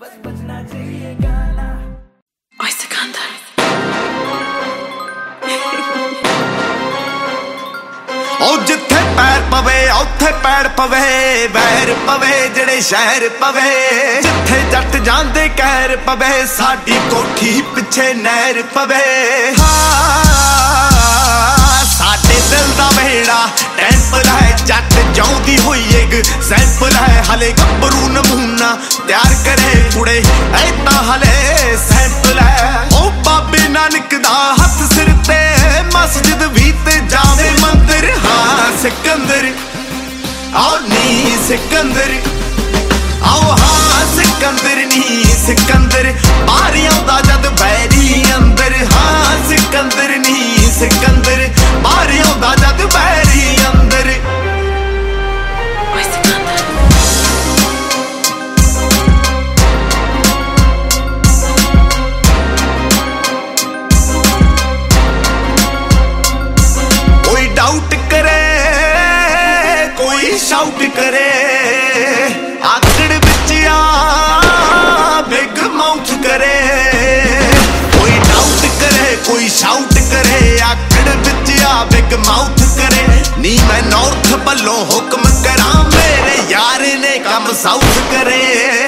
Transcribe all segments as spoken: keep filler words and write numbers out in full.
बस बजना चाहिए गाना ओए सिकंदर ओ जिथे पैर पवे उत्थे पैर पवे वैर पवे जेड़े शहर पवे जिथे जट जांदे कहर पवे साडी कोठी पिछे नहर पवे साडे दिल दा वेड़ा टैंपल है जट जाउंदी हुई एक सैंपल है हले गब्बरू नमूना तैयार करे कुड़े ऐता हले सैंपल है ओ बाबे नानक दा हथ सिर ते मस्जिद भी ते जावे मंदिर हाँ सिकंदर आओ नी सिकंदर आओ हाँ सिकंदर नी सिकंदर बाहर आउंदा जद बैरी अंदर हाँ सिकंदर नी सिकंदर बाहर आउंदा जद बैरी अंदर कोई डाउट करे कोई शाउट करे आखड़ बिच आ बिग माउथ करे कोई डाउट करे कोई शाउट करे आखड़ बिच आ बिग माउथ करे नी मैं नॉर्थ बल्लों हुक्म करा मेरे यार ने कम साउथ करे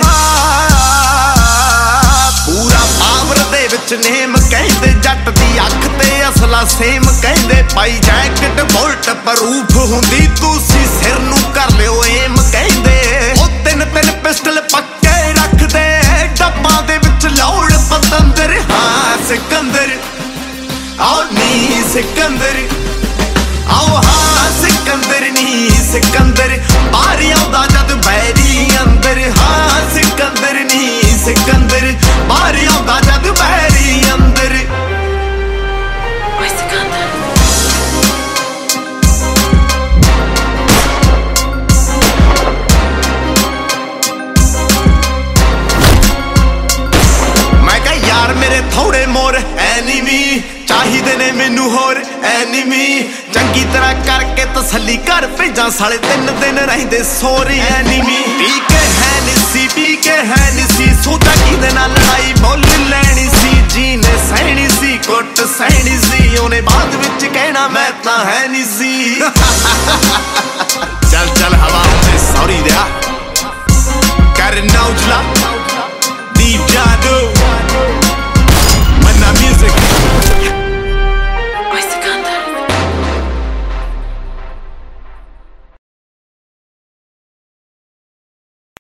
पूरा पावर दे विच नेम कहंदे जट दी अख ते असला सेम कहंदे पाई जैकेट बोल्ट प्रूफ हुंदी तुसी सिर नू कर लियो एम कहंदे ओ तिन तिन पिस्टल पक्के रख दे डब्बा दे विच लौड़ पतंदर हाँ सिकंदर आओ नी सिकंदर आओ हाँ सिकंदर नी सिकंदर बाहर आउंदा जद बैरी अंदर हाँ सिकंदर नी सिकंदर बाहर आउंदा जद बैरी अंदर ओए सिकंदर मैं कह यार मेरे थोड़े मोर एनिमी चाहिए ने मैनू होर एनिमी चंगी तरह करके तसल्ली कर भेजा साले तीन दिन रहिंदे सोरी एनिमी पी के है निसी पी के है निसी सोचा किदे नाल लड़ाई मुल लैनी सी जी ने सहनी सी कुट सहनी सी ओने बाद विच कहना मैं तां है नहीं सी चल चल हवा से सॉरी दिया कर नौजला दीप जादू